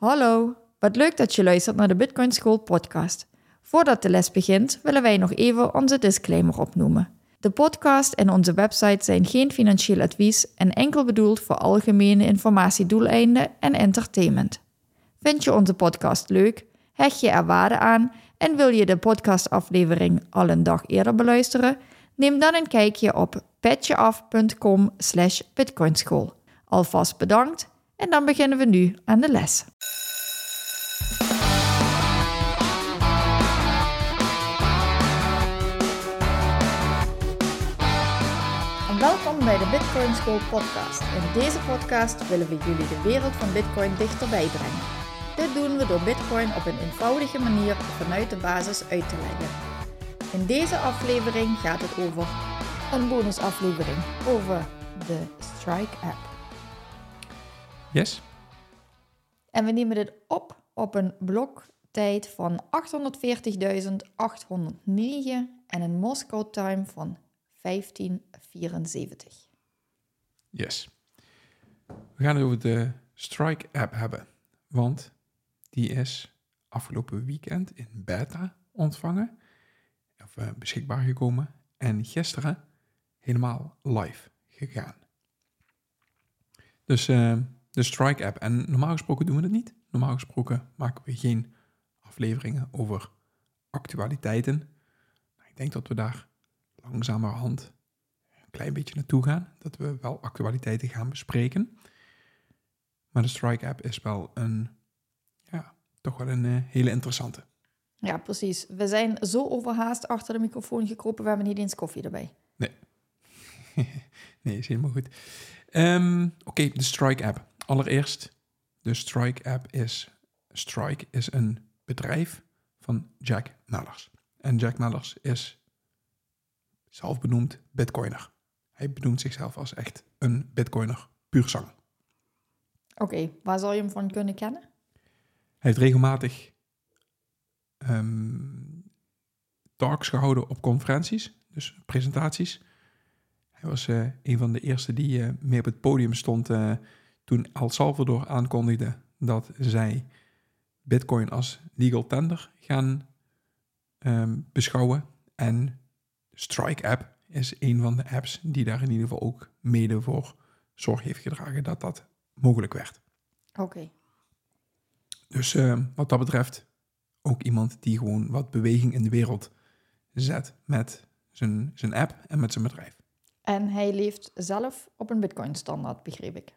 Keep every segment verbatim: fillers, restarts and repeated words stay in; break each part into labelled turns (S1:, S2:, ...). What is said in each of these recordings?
S1: Hallo, wat leuk dat je luistert naar de Bitcoin School podcast. Voordat de les begint, willen wij nog even onze disclaimer opnoemen. De podcast en onze website zijn geen financieel advies en enkel bedoeld voor algemene informatiedoeleinden en entertainment. Vind je onze podcast leuk? Hecht je er waarde aan en wil je de podcastaflevering al een dag eerder beluisteren? Neem dan een kijkje op petjeaf.com slash bitcoinschool. Alvast bedankt en dan beginnen we nu aan de les. En welkom bij de Bitcoin School podcast. In deze podcast willen we jullie de wereld van Bitcoin dichterbij brengen. Dit doen we door Bitcoin op een eenvoudige manier vanuit de basis uit te leggen. In deze aflevering gaat het over een bonusaflevering over de Strike app.
S2: Yes.
S1: En we nemen dit op op een bloktijd van achthonderdveertigduizend achthonderdnegen en een Moscow time van vijftien vierenzeventig.
S2: Yes. We gaan het over de Strike app hebben, want die is afgelopen weekend in beta ontvangen, of uh, beschikbaar gekomen en gisteren helemaal live gegaan. Dus uh, de Strike app, en normaal gesproken doen we dat niet. Normaal gesproken maken we geen afleveringen over actualiteiten. Maar ik denk dat we daar langzamerhand een klein beetje naartoe gaan. Dat we wel actualiteiten gaan bespreken. Maar de Strike app is wel een, ja, toch wel een uh, hele interessante.
S1: Ja, precies. We zijn zo overhaast achter de microfoon gekropen, we hebben niet eens koffie erbij.
S2: Nee. Nee, is helemaal goed. Um, Oké, okay, de Strike app. Allereerst, de Strike app is... Strike is een bedrijf van Jack Mallers. En Jack Mallers is zelfbenoemd bitcoiner. Hij benoemt zichzelf als echt een bitcoiner puur zang.
S1: Oké, okay, waar zou je hem van kunnen kennen?
S2: Hij heeft regelmatig um, talks gehouden op conferenties, dus presentaties. Hij was uh, een van de eerste die uh, mee op het podium stond uh, toen El Salvador aankondigde dat zij Bitcoin als legal tender gaan um, beschouwen. En de Strike app is een van de apps die daar in ieder geval ook mede voor zorg heeft gedragen dat dat mogelijk werd.
S1: Oké. Okay.
S2: Dus uh, wat dat betreft ook iemand die gewoon wat beweging in de wereld zet met zijn, zijn app en met zijn bedrijf.
S1: En hij leeft zelf op een Bitcoin-standaard, begreep ik.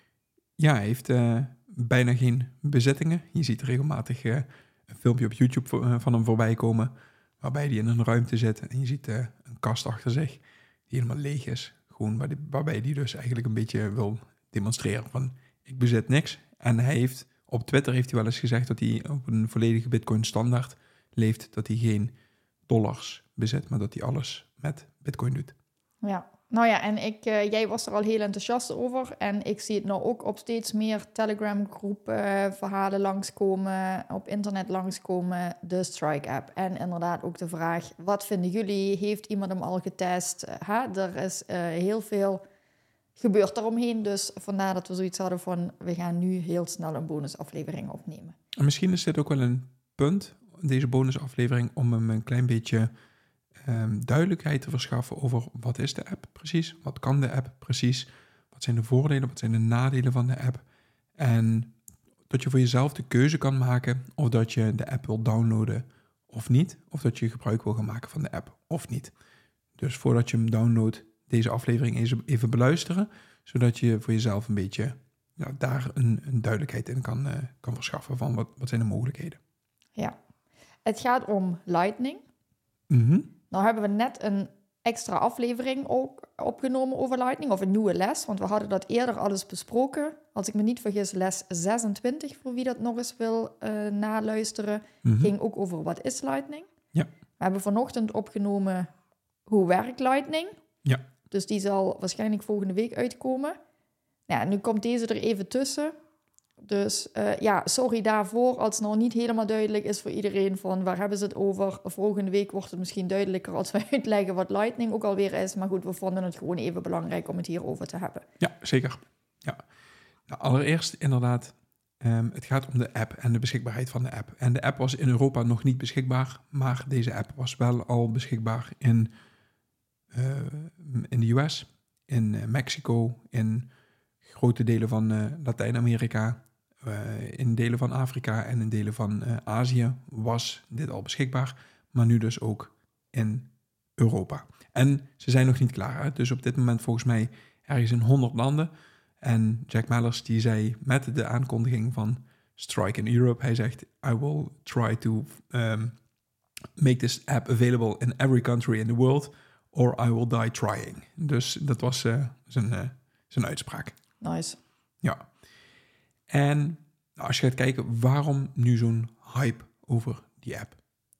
S2: Ja, hij heeft uh, bijna geen bezittingen. Je ziet regelmatig uh, een filmpje op YouTube voor, uh, van hem voorbij komen, waarbij hij in een ruimte zit en je ziet uh, een kast achter zich die helemaal leeg is. Gewoon waar die, waarbij hij dus eigenlijk een beetje wil demonstreren van ik bezit niks. En hij heeft, op Twitter heeft hij wel eens gezegd dat hij op een volledige Bitcoin-standaard leeft, dat hij geen dollars bezit, maar dat hij alles met Bitcoin doet.
S1: Ja. Nou ja, en ik, uh, jij was er al heel enthousiast over. En ik zie het nou ook op steeds meer Telegram-groepen uh, verhalen langskomen, op internet langskomen, de Strike-app. En inderdaad ook de vraag, wat vinden jullie? Heeft iemand hem al getest? Uh, hè? Er is uh, heel veel gebeurd daaromheen. Dus vandaar dat we zoiets hadden van, we gaan nu heel snel een bonusaflevering opnemen.
S2: En misschien is dit ook wel een punt, deze bonusaflevering, om hem een klein beetje Um, duidelijkheid te verschaffen over wat is de app precies, wat kan de app precies, wat zijn de voordelen, wat zijn de nadelen van de app. En dat je voor jezelf de keuze kan maken of dat je de app wil downloaden of niet, of dat je gebruik wil gaan maken van de app of niet. Dus voordat je hem downloadt, deze aflevering even beluisteren, zodat je voor jezelf een beetje ja, daar een, een duidelijkheid in kan, uh, kan verschaffen van wat, wat zijn de mogelijkheden.
S1: Ja, het gaat om Lightning.
S2: Mm-hmm.
S1: Nou hebben we net een extra aflevering ook opgenomen over Lightning, of een nieuwe les, want we hadden dat eerder al eens besproken. Als ik me niet vergis, les zesentwintig, voor wie dat nog eens wil uh, naluisteren, mm-hmm. ging ook over wat is Lightning.
S2: Ja.
S1: We hebben vanochtend opgenomen hoe werkt Lightning.
S2: Ja.
S1: Dus die zal waarschijnlijk volgende week uitkomen. Ja, nu komt deze er even tussen. Dus uh, ja, sorry daarvoor als het nog niet helemaal duidelijk is voor iedereen van waar hebben ze het over. Volgende week wordt het misschien duidelijker als we uitleggen wat Lightning ook alweer is. Maar goed, we vonden het gewoon even belangrijk om het hierover te hebben.
S2: Ja, zeker. Ja. Nou, allereerst inderdaad, Um, het gaat om de app en de beschikbaarheid van de app. En de app was in Europa nog niet beschikbaar, maar deze app was wel al beschikbaar in, uh, in de U S, in uh, Mexico, in grote delen van uh, Latijns-Amerika, uh, in delen van Afrika en in delen van uh, Azië was dit al beschikbaar, maar nu dus ook in Europa. En ze zijn nog niet klaar, hè? Dus op dit moment volgens mij ergens in honderd landen. En Jack Mallers die zei met de aankondiging van Strike in Europe, hij zegt, I will try to um, make this app available in every country in the world, or I will die trying. Dus dat was uh, zijn, uh, zijn uitspraak.
S1: Nice.
S2: Ja. En nou, als je gaat kijken, waarom nu zo'n hype over die app?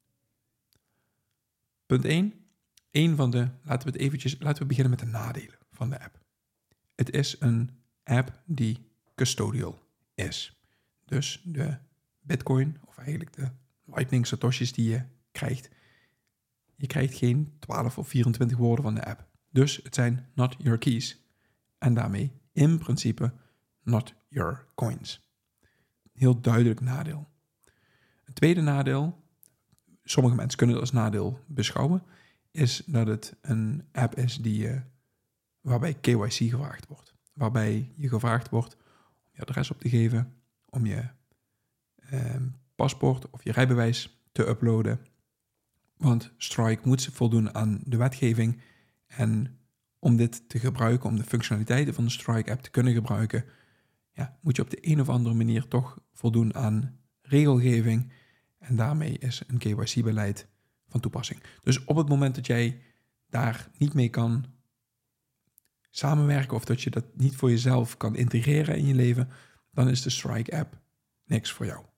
S2: Punt één. Een van de, laten we het eventjes, laten we beginnen met de nadelen van de app. Het is een app die custodial is. Dus de Bitcoin, of eigenlijk de Lightning Satoshis die je krijgt, je krijgt geen twaalf of vierentwintig woorden van de app. Dus het zijn not your keys. En daarmee in principe not your coins. Heel duidelijk nadeel. Het tweede nadeel, sommige mensen kunnen het als nadeel beschouwen, is dat het een app is die, uh, waarbij K Y C gevraagd wordt. Waarbij je gevraagd wordt om je adres op te geven, om je uh, paspoort of je rijbewijs te uploaden. Want Strike moet voldoen aan de wetgeving. En om dit te gebruiken, om de functionaliteiten van de Strike-app te kunnen gebruiken, ja, moet je op de een of andere manier toch voldoen aan regelgeving. En daarmee is een K Y C-beleid van toepassing. Dus op het moment dat jij daar niet mee kan samenwerken of dat je dat niet voor jezelf kan integreren in je leven, dan is de Strike-app niks voor jou.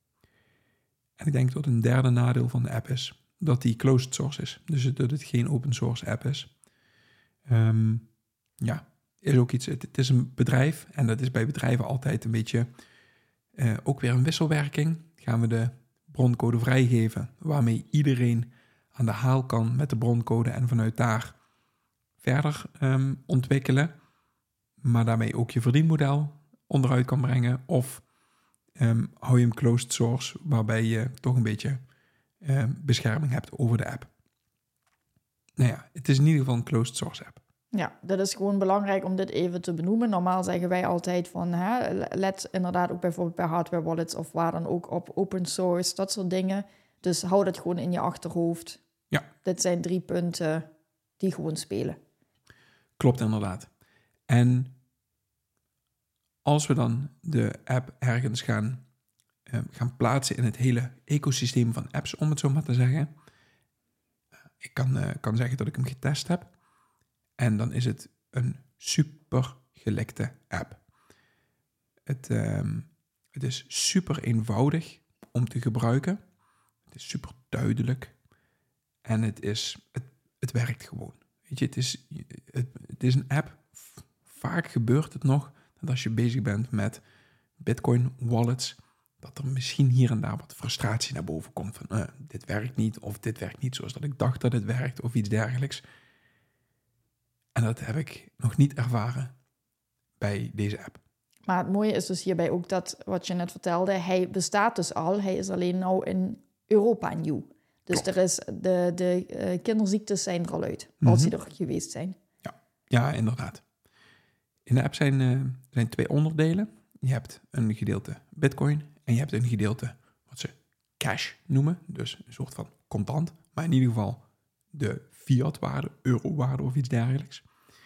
S2: En ik denk dat een derde nadeel van de app is dat die closed source is. Dus dat het geen open source app is. Um, ja, is ook iets. Het, het is een bedrijf en dat is bij bedrijven altijd een beetje uh, ook weer een wisselwerking. Gaan we de broncode vrijgeven, waarmee iedereen aan de haal kan met de broncode en vanuit daar verder um, ontwikkelen, maar daarmee ook je verdienmodel onderuit kan brengen, of um, hou je hem closed source, waarbij je toch een beetje um, bescherming hebt over de app. Nou ja, het is in ieder geval een closed source app.
S1: Ja, dat is gewoon belangrijk om dit even te benoemen. Normaal zeggen wij altijd van, hè, let inderdaad ook bijvoorbeeld bij hardware wallets of waar dan ook op open source, dat soort dingen. Dus hou dat gewoon in je achterhoofd.
S2: Ja.
S1: Dit zijn drie punten die gewoon spelen.
S2: Klopt inderdaad. En als we dan de app ergens gaan, uh, gaan plaatsen in het hele ecosysteem van apps, om het zo maar te zeggen. Ik kan, uh, kan zeggen dat ik hem getest heb. En dan is het een super gelikte app. Het, um, het is super eenvoudig om te gebruiken. Het is super duidelijk. En het, is, het, het werkt gewoon. Weet je, het is, het, het is een app. Vaak gebeurt het nog dat als je bezig bent met Bitcoin wallets, dat er misschien hier en daar wat frustratie naar boven komt. Van uh, dit werkt niet, of dit werkt niet zoals dat ik dacht dat het werkt, of iets dergelijks. En dat heb ik nog niet ervaren bij deze app.
S1: Maar het mooie is dus hierbij ook dat, wat je net vertelde, hij bestaat dus al. Hij is alleen nou in Europa nieuw. Dus er is de, de uh, kinderziektes zijn er al uit, als
S2: Mm-hmm.
S1: die er geweest zijn.
S2: Ja, ja, inderdaad. In de app zijn, uh, zijn twee onderdelen. Je hebt een gedeelte Bitcoin en je hebt een gedeelte wat ze cash noemen. Dus een soort van contant, maar in ieder geval de fiat-waarde, euro-waarde of iets dergelijks.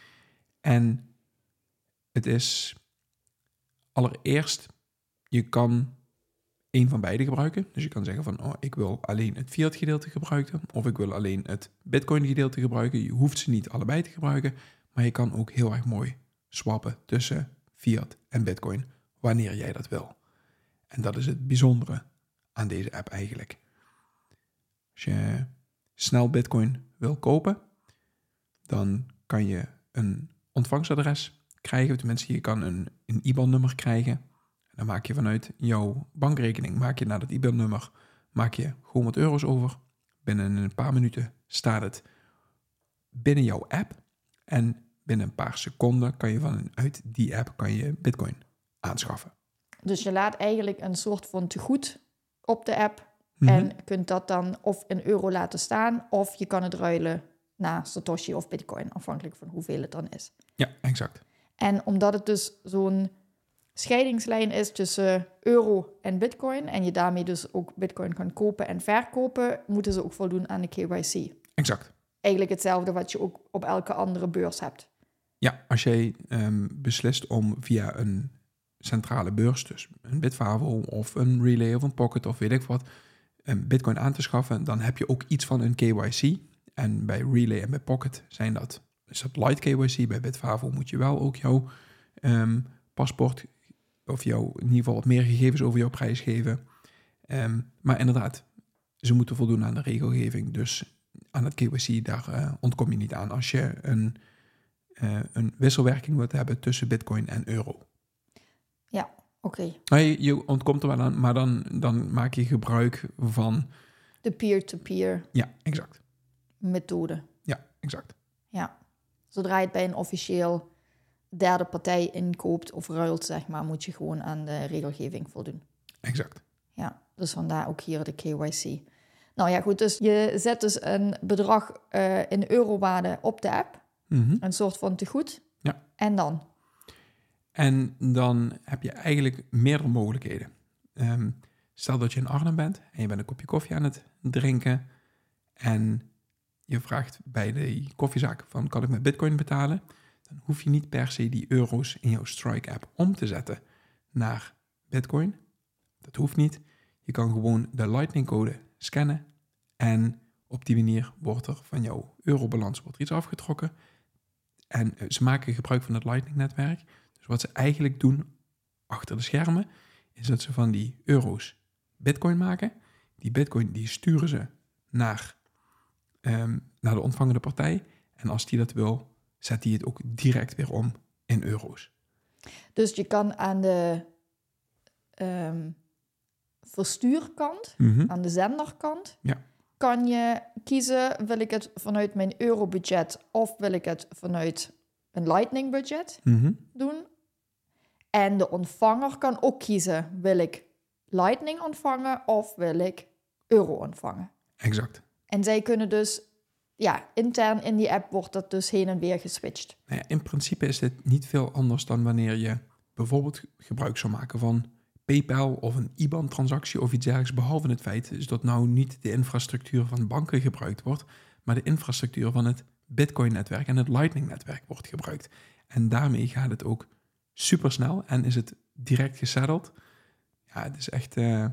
S2: En het is allereerst, je kan één van beide gebruiken. Dus je kan zeggen van, oh, ik wil alleen het fiat-gedeelte gebruiken, of ik wil alleen het Bitcoin-gedeelte gebruiken. Je hoeft ze niet allebei te gebruiken, maar je kan ook heel erg mooi swappen tussen fiat en Bitcoin, wanneer jij dat wil. En dat is het bijzondere aan deze app eigenlijk. Als je snel Bitcoin wil kopen, dan kan je een ontvangstadres krijgen. Tenminste, je kan een, een I B A N-nummer krijgen. En dan maak je vanuit jouw bankrekening, maak je naar dat I B A N-nummer, maak je gewoon wat euro's over. Binnen een paar minuten staat het binnen jouw app. En binnen een paar seconden kan je vanuit die app kan je Bitcoin aanschaffen.
S1: Dus je laat eigenlijk een soort van tegoed op de app.
S2: Mm-hmm.
S1: En kunt dat dan of in euro laten staan, of je kan het ruilen naar Satoshi of Bitcoin, afhankelijk van hoeveel het dan is.
S2: Ja, exact.
S1: En omdat het dus zo'n scheidingslijn is tussen euro en Bitcoin, en je daarmee dus ook Bitcoin kan kopen en verkopen, moeten ze ook voldoen aan de K Y C.
S2: Exact.
S1: Eigenlijk hetzelfde wat je ook op elke andere beurs hebt.
S2: Ja, als jij um, beslist om via een centrale beurs, dus een Bitfavo of een Relay of een Pocket of weet ik wat, een Bitcoin aan te schaffen, dan heb je ook iets van een K Y C. En bij Relay en bij Pocket zijn dat, is dat light K Y C. Bij Bitfavo moet je wel ook jouw um, paspoort of jouw, in ieder geval wat meer gegevens over jouw prijs geven. Um, maar inderdaad, ze moeten voldoen aan de regelgeving. Dus aan het K Y C, daar uh, ontkom je niet aan als je een, uh, een wisselwerking wilt hebben tussen Bitcoin en euro.
S1: Ja, oké. Okay.
S2: Nou, je, je ontkomt er wel aan, maar dan, dan maak je gebruik van
S1: de peer-to-peer.
S2: Ja, exact.
S1: Methode.
S2: Ja, exact.
S1: Ja. Zodra je het bij een officieel derde partij inkoopt of ruilt, zeg maar, moet je gewoon aan de regelgeving voldoen.
S2: Exact.
S1: Ja, dus vandaar ook hier de K Y C. Nou ja, goed, dus je zet dus een bedrag uh, in eurowaarde op de app.
S2: Mm-hmm.
S1: Een soort van tegoed.
S2: Ja.
S1: En dan?
S2: En dan heb je eigenlijk meerdere mogelijkheden. Um, stel dat je in Arnhem bent en je bent een kopje koffie aan het drinken en je vraagt bij de koffiezaak van kan ik met Bitcoin betalen? Dan hoef je niet per se die euro's in jouw Strike-app om te zetten naar Bitcoin. Dat hoeft niet. Je kan gewoon de Lightning-code scannen en op die manier wordt er van jouw eurobalans wordt er iets afgetrokken. En ze maken gebruik van het Lightning-netwerk. Dus wat ze eigenlijk doen achter de schermen is dat ze van die euro's Bitcoin maken. Die Bitcoin die sturen ze naar, um, naar de ontvangende partij. En als die dat wil, zet die het ook direct weer om in euro's.
S1: Dus je kan aan de um, verstuurkant,
S2: Mm-hmm.
S1: aan de zenderkant,
S2: ja.
S1: kan je kiezen, wil ik het vanuit mijn eurobudget of wil ik het vanuit een Lightning budget
S2: mm-hmm.
S1: doen. En de ontvanger kan ook kiezen, wil ik Lightning ontvangen of wil ik euro ontvangen.
S2: Exact.
S1: En zij kunnen dus, ja, intern in die app wordt dat dus heen en weer geswitcht.
S2: Nou ja, in principe is dit niet veel anders dan wanneer je bijvoorbeeld gebruik zou maken van PayPal of een I B A N-transactie of iets dergelijks, behalve het feit is dat nou niet de infrastructuur van banken gebruikt wordt, maar de infrastructuur van het Bitcoin-netwerk en het Lightning-netwerk wordt gebruikt. En daarmee gaat het ook supersnel en is het direct gesetteld. Ja, het is echt uh, uh,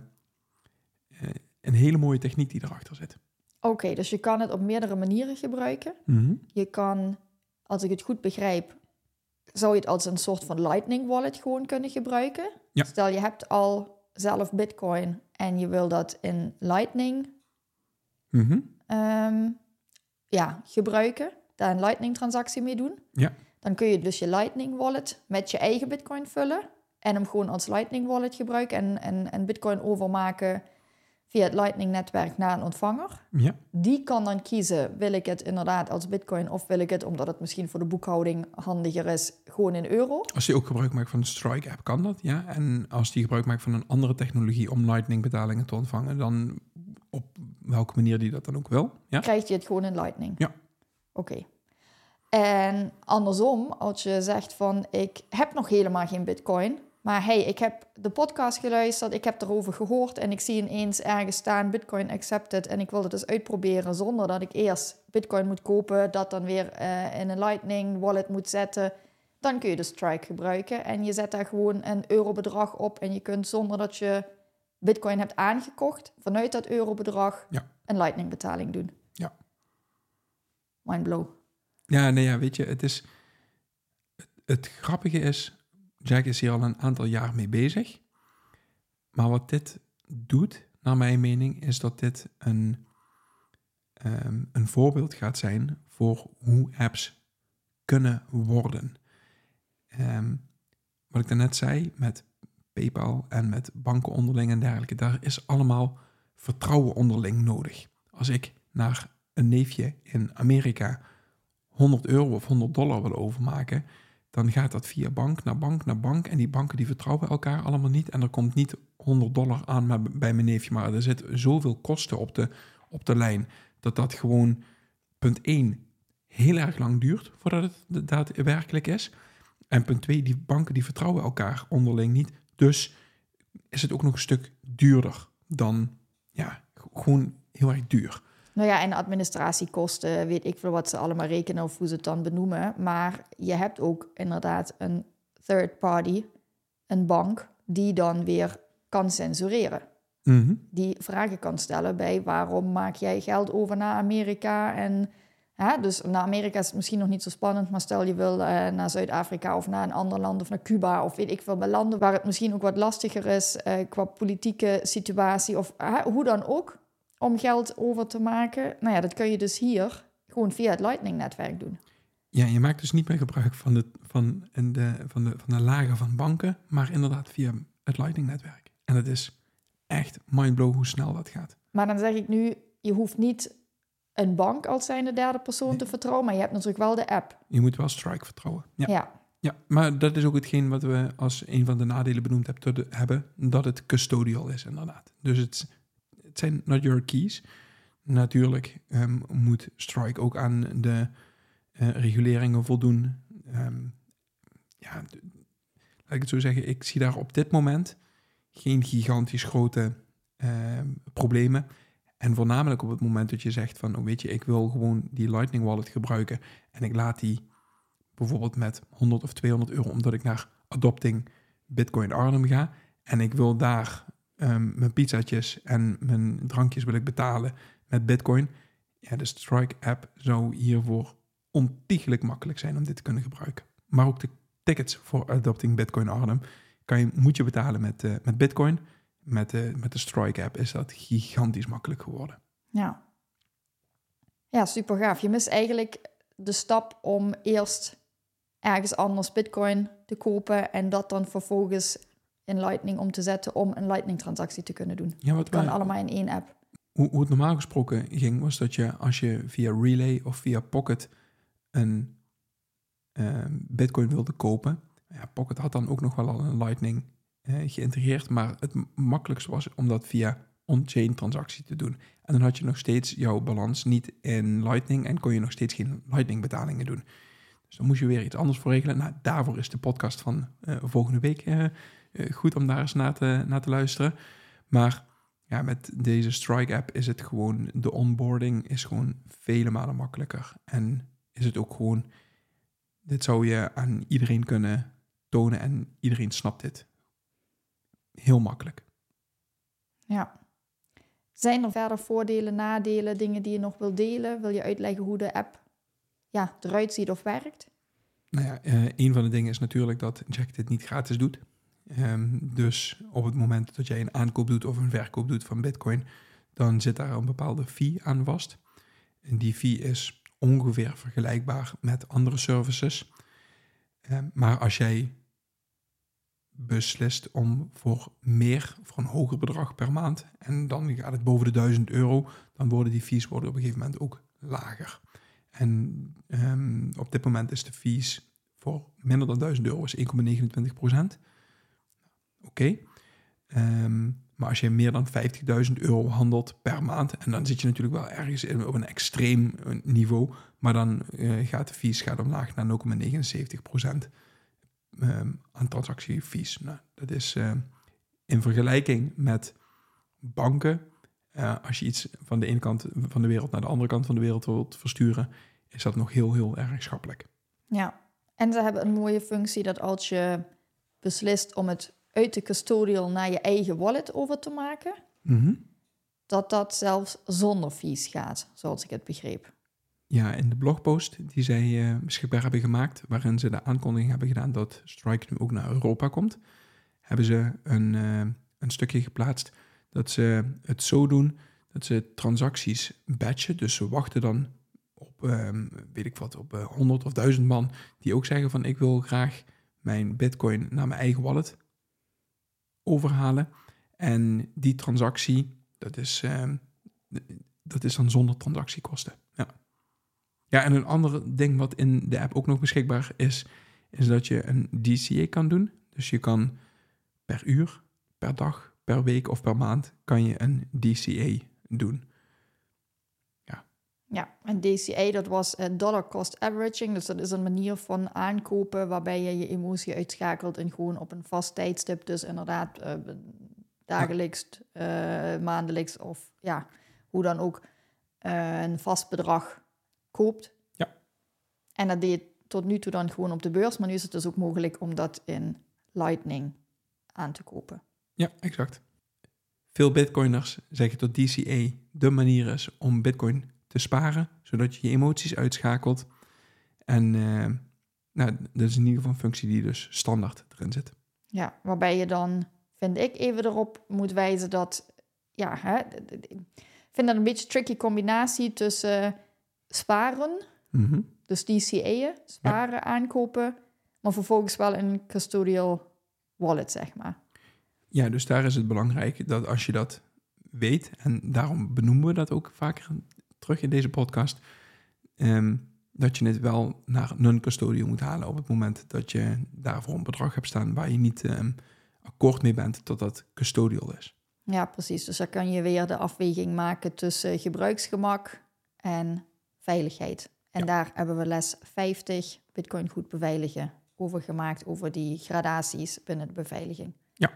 S2: een hele mooie techniek die erachter zit.
S1: Oké, okay, dus je kan het op meerdere manieren gebruiken.
S2: Mm-hmm.
S1: Je kan, als ik het goed begrijp, zou je het als een soort van Lightning wallet gewoon kunnen gebruiken.
S2: Ja.
S1: Stel, je hebt al zelf Bitcoin en je wil dat in Lightning
S2: mm-hmm.
S1: um, ja, gebruiken. Daar een Lightning-transactie mee doen.
S2: Ja.
S1: Dan kun je dus je Lightning wallet met je eigen Bitcoin vullen en hem gewoon als Lightning wallet gebruiken en, en, en Bitcoin overmaken via het Lightning-netwerk naar een ontvanger.
S2: Ja.
S1: Die kan dan kiezen, wil ik het inderdaad als Bitcoin of wil ik het, omdat het misschien voor de boekhouding handiger is, gewoon in euro.
S2: Als die ook gebruik maakt van de Strike-app, kan dat, ja. En als die gebruik maakt van een andere technologie om Lightning-betalingen te ontvangen, dan op welke manier die dat dan ook wil, ja.
S1: Krijgt je het gewoon in Lightning?
S2: Ja.
S1: Oké. Okay. En andersom, als je zegt van, ik heb nog helemaal geen Bitcoin, maar hey, ik heb de podcast geluisterd, ik heb erover gehoord en ik zie ineens ergens staan Bitcoin accepted en ik wil het dus uitproberen zonder dat ik eerst Bitcoin moet kopen, dat dan weer uh, in een Lightning wallet moet zetten. Dan kun je de Strike gebruiken en je zet daar gewoon een eurobedrag op en je kunt zonder dat je Bitcoin hebt aangekocht, vanuit dat eurobedrag
S2: ja.
S1: een Lightning betaling doen.
S2: Ja.
S1: Mindblow.
S2: Ja, nee, ja, weet je, het is... Het, het grappige is, Jack is hier al een aantal jaar mee bezig. Maar wat dit doet, naar mijn mening, is dat dit een, um, een voorbeeld gaat zijn voor hoe apps kunnen worden. Um, wat ik daarnet zei, met PayPal en met banken onderling en dergelijke, daar is allemaal vertrouwen onderling nodig. Als ik naar een neefje in Amerika honderd euro of honderd dollar wil overmaken, dan gaat dat via bank naar bank naar bank. En die banken die vertrouwen elkaar allemaal niet. En er komt niet honderd dollar aan maar bij mijn neefje. Maar er zit zoveel kosten op de, op de lijn. Dat dat gewoon, punt één, heel erg lang duurt voordat het daadwerkelijk is. En punt twee, die banken die vertrouwen elkaar onderling niet. Dus is het ook nog een stuk duurder dan, ja, gewoon heel erg duur.
S1: Nou ja, en administratiekosten, weet ik veel wat ze allemaal rekenen of hoe ze het dan benoemen. Maar je hebt ook inderdaad een third party, een bank, die dan weer kan censureren.
S2: Mm-hmm.
S1: Die vragen kan stellen bij waarom maak jij geld over naar Amerika? En hè, dus naar Amerika is het misschien nog niet zo spannend, maar stel je wil uh, naar Zuid-Afrika of naar een ander land of naar Cuba of weet ik veel, bij landen waar het misschien ook wat lastiger is uh, qua politieke situatie of uh, hoe dan ook, om geld over te maken. Nou ja, dat kun je dus hier gewoon via het Lightning-netwerk doen.
S2: Ja, je maakt dus niet meer gebruik van de, van, de, van, de, van de lagen van banken, maar inderdaad via het Lightning-netwerk. En het is echt mindblow hoe snel dat gaat.
S1: Maar dan zeg ik nu, je hoeft niet een bank als zijnde derde persoon
S2: Nee.
S1: te vertrouwen, maar je hebt natuurlijk wel de app.
S2: Je moet wel Strike vertrouwen. Ja.
S1: Ja.
S2: Ja, maar dat is ook hetgeen wat we als een van de nadelen benoemd hebben, dat het custodial is inderdaad. Dus het, het zijn not your keys. Natuurlijk um, moet Strike ook aan de uh, reguleringen voldoen. Um, ja, d- laat ik het zo zeggen, ik zie daar op dit moment geen gigantisch grote uh, problemen. En voornamelijk op het moment dat je zegt van, oh weet je, ik wil gewoon die Lightning Wallet gebruiken en ik laat die bijvoorbeeld met honderd of tweehonderd euro, omdat ik naar Adopting Bitcoin Arnhem ga en ik wil daar um, mijn pizzaatjes en mijn drankjes wil ik betalen met Bitcoin. Ja, de Strike app zou hiervoor ontiegelijk makkelijk zijn om dit te kunnen gebruiken. Maar ook de tickets voor Adopting Bitcoin Arnhem kan je, moet je betalen met, uh, met Bitcoin. Met de, met de Strike app is dat gigantisch makkelijk geworden.
S1: Ja. Ja, super gaaf. Je mist eigenlijk de stap om eerst ergens anders Bitcoin te kopen en dat dan vervolgens in Lightning om te zetten om een Lightning-transactie te kunnen doen.
S2: Ja, wat
S1: Het kan
S2: wij,
S1: allemaal in één app.
S2: Hoe, hoe het normaal gesproken ging, was dat je als je via Relay of via Pocket een uh, Bitcoin wilde kopen. Ja, Pocket had dan ook nog wel al een Lightning uh, geïntegreerd, maar het makkelijkste was om dat via on-chain transactie te doen. En dan had je nog steeds jouw balans niet in Lightning en kon je nog steeds geen Lightning betalingen doen. Dus dan moest je weer iets anders voor regelen. Nou, daarvoor is de podcast van uh, volgende week uh, uh, goed om daar eens naar te, naar te luisteren. Maar ja, met deze Strike app is het gewoon, de onboarding is gewoon vele malen makkelijker. En is het ook gewoon, dit zou je aan iedereen kunnen tonen en iedereen snapt dit. Heel makkelijk.
S1: Ja. Zijn er verder voordelen, nadelen, dingen die je nog wil delen? Wil je uitleggen hoe de app ja, eruit ziet of werkt?
S2: Nou ja, uh, een van de dingen is natuurlijk dat Jack dit niet gratis doet. Um, dus op het moment dat jij een aankoop doet of een verkoop doet van Bitcoin, dan zit daar een bepaalde fee aan vast. En die fee is ongeveer vergelijkbaar met andere services. Um, maar als jij beslist om voor meer, voor een hoger bedrag per maand, en dan gaat het boven de duizend euro, dan worden die fees worden op een gegeven moment ook lager. En um, op dit moment is de fees voor minder dan duizend euro is één komma negenentwintig procent. Oké. Okay. Um, maar als je meer dan vijftigduizend euro handelt per maand, en dan zit je natuurlijk wel ergens in, op een extreem niveau, maar dan uh, gaat de fees gaat omlaag naar nul komma negenenzeventig procent um, aan transactiefees. Nou, dat is uh, in vergelijking met banken, uh, als je iets van de ene kant van de wereld naar de andere kant van de wereld wilt versturen, is dat nog heel, heel erg schappelijk.
S1: Ja, en ze hebben een mooie functie dat als je beslist om het uit de custodial naar je eigen wallet over te maken,
S2: Mm-hmm.
S1: dat dat zelfs zonder fees gaat, zoals ik het begreep.
S2: Ja, in de blogpost die zij uh, beschikbaar hebben gemaakt, waarin ze de aankondiging hebben gedaan dat Strike nu ook naar Europa komt, hebben ze een, uh, een stukje geplaatst dat ze het zo doen dat ze transacties batchen. Dus ze wachten dan op, um, weet ik wat, op uh, honderd of duizend man die ook zeggen van ik wil graag mijn Bitcoin naar mijn eigen wallet overhalen. En die transactie, dat is, uh, dat is dan zonder transactiekosten. Ja. Ja, en een ander ding wat in de app ook nog beschikbaar is, is dat je een D C A kan doen. Dus je kan per uur, per dag, per week of per maand kan je een D C A doen. Ja,
S1: ja en D C A dat was uh, dollar cost averaging. Dus dat is een manier van aankopen waarbij je je emotie uitschakelt en gewoon op een vast tijdstip. Dus inderdaad uh, dagelijks, uh, maandelijks of ja, hoe dan ook uh, een vast bedrag koopt.
S2: Ja.
S1: En dat deed tot nu toe dan gewoon op de beurs. Maar nu is het dus ook mogelijk om dat in Lightning aan te kopen.
S2: Ja, exact. Veel bitcoiners zeggen dat D C A de manier is om bitcoin te sparen, zodat je je emoties uitschakelt. En uh, nou, dat is in ieder geval een functie die dus standaard erin zit.
S1: Ja, waarbij je dan, vind ik, even erop moet wijzen dat, ja, hè, ik vind dat een beetje een tricky combinatie tussen sparen,
S2: Mm-hmm.
S1: dus D C A'en, sparen, ja. aankopen, maar vervolgens wel een custodial wallet, zeg maar.
S2: Ja, dus daar is het belangrijk dat als je dat weet, en daarom benoemen we dat ook vaker terug in deze podcast, um, dat je het wel naar non-custodial moet halen op het moment dat je daarvoor een bedrag hebt staan waar je niet um, akkoord mee bent dat dat custodial is.
S1: Ja, precies. Dus dan kan je weer de afweging maken tussen gebruiksgemak en veiligheid. En ja. daar hebben we les vijftig, Bitcoin goed beveiligen, over gemaakt, over die gradaties binnen de beveiliging.
S2: Ja.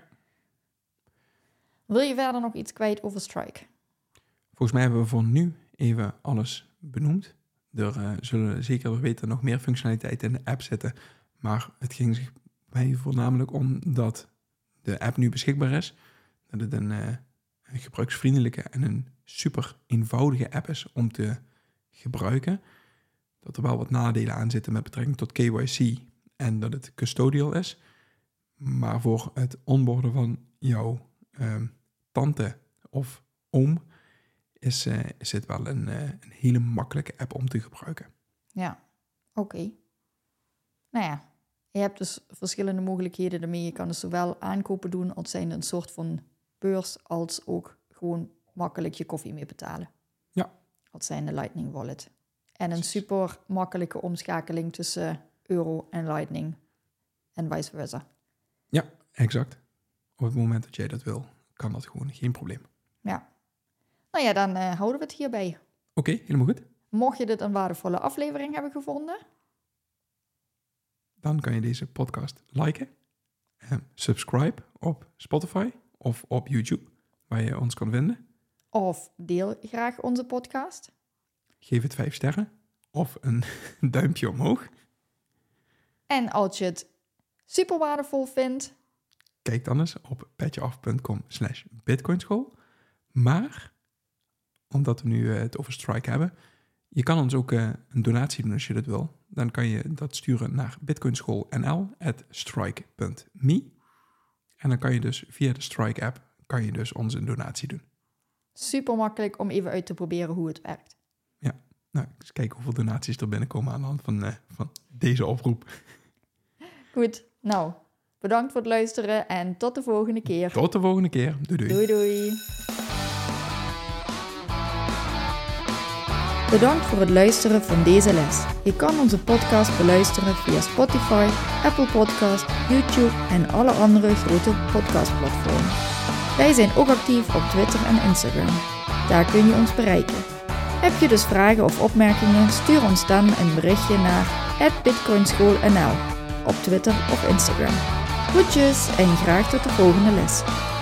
S1: Wil je verder nog iets kwijt over Strike?
S2: Volgens mij hebben we voor nu even alles benoemd. Er uh, zullen zeker weten nog meer functionaliteiten in de app zitten. Maar het ging zich mij voornamelijk om dat de app nu beschikbaar is. Dat het een, uh, een gebruiksvriendelijke en een super eenvoudige app is om te gebruiken. Dat er wel wat nadelen aan zitten met betrekking tot K Y C en dat het custodial is. Maar voor het onboarden van jouw uh, tante of oom is, uh, is het wel een, uh, een hele makkelijke app om te gebruiken.
S1: Ja, oké. Okay. Nou ja, je hebt dus verschillende mogelijkheden ermee. Je kan dus zowel aankopen doen als zijn een soort van beurs, als ook gewoon makkelijk je koffie mee betalen.
S2: Ja.
S1: Als zijn de Lightning Wallet. En een super makkelijke omschakeling tussen euro en Lightning en vice versa.
S2: Ja, exact. Op het moment dat jij dat wil, kan dat gewoon geen probleem.
S1: Ja. Nou ja, dan uh, houden we het hierbij. Oké,
S2: okay, helemaal goed.
S1: Mocht je dit een waardevolle aflevering hebben gevonden,
S2: dan kan je deze podcast liken, uh, subscribe op Spotify of op YouTube, waar je ons kan vinden.
S1: Of deel graag onze podcast.
S2: Geef het vijf sterren of een duimpje omhoog.
S1: En als je het super waardevol vindt,
S2: kijk dan eens op petjeaf.com slash bitcoinschool. Maar, omdat we nu uh, het over Strike hebben, je kan ons ook uh, een donatie doen als je dat wil. Dan kan je dat sturen naar bitcoinschoolnl at strike punt me. En dan kan je dus via de Strike app kan je dus ons een donatie doen.
S1: Super makkelijk om even uit te proberen hoe het werkt.
S2: Ja, nou, eens kijken hoeveel donaties er binnenkomen aan de hand van, uh, van deze oproep.
S1: Goed, nou, bedankt voor het luisteren en tot de volgende keer.
S2: Tot de volgende keer. Doei doei.
S1: Doei doei. Bedankt voor het luisteren van deze les. Je kan onze podcast beluisteren via Spotify, Apple Podcast, YouTube en alle andere grote podcastplatformen. Wij zijn ook actief op Twitter en Instagram. Daar kun je ons bereiken. Heb je dus vragen of opmerkingen, stuur ons dan een berichtje naar at bitcoinschoolnl op Twitter of Instagram. Groetjes en graag tot de volgende les.